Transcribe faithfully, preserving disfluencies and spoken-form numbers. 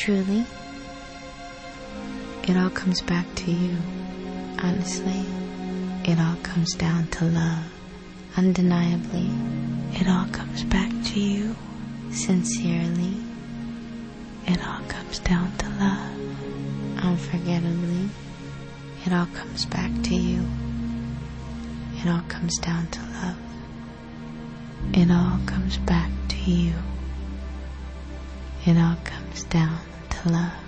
truly, it all comes back to you. Honestly, it all comes down to love. Undeniably, it all comes back to you. Sincerely, it all comes down to love. Unforgettably, it all comes back to you. It all comes down to love. It all comes back to you. It all comes down to love.